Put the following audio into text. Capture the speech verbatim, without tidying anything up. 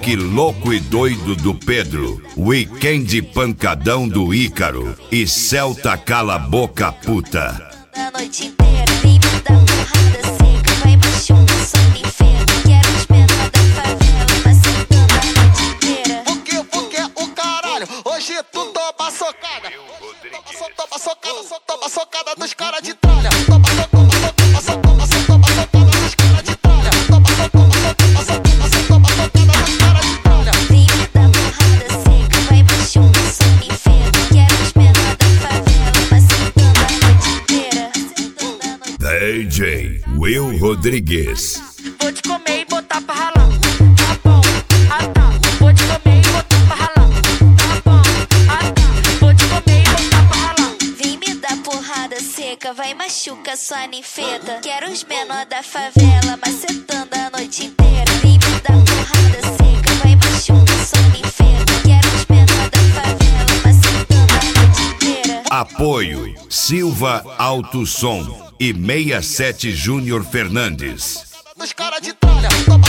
rock louco e doido do Pedro, weekend pancadão do Ícaro e Celta cala a boca puta. A noite inteira vem me dar porrada seca, vai machuca, só me enfeita. Quero os menor da favela, macetando a noite inteira. Porque, porque o caralho, hoje tu toma socada. Toma socada, só toma socada dos caras de tralha. Toma socada, toma socada, toma socada dos caras de tralha. Toma socada, toma socada, toma socada dos caras de tralha. Vem me dar porrada seca, vai machuca, só me enfeita. Quero os menor da favela, macetando a noite inteira. D J Will Rodrigues. Vou te comer e botar pra ralar. Tá bom, ah tá. Vou te comer e botar pra ralar. Tá bom, ah tá. Vou te comer e botar pra ralar. Vem me dar porrada seca, vai machuca, sua ninfeta. Quero os menor da favela, macetando a noite inteira. Vem me dar porrada seca, vai machuca, sua ninfeta. Quero os menor da favela, macetando a noite inteira. Apoio Silva Alto Som e sessenta e sete Júnior Fernandes. Dos caras de tralha.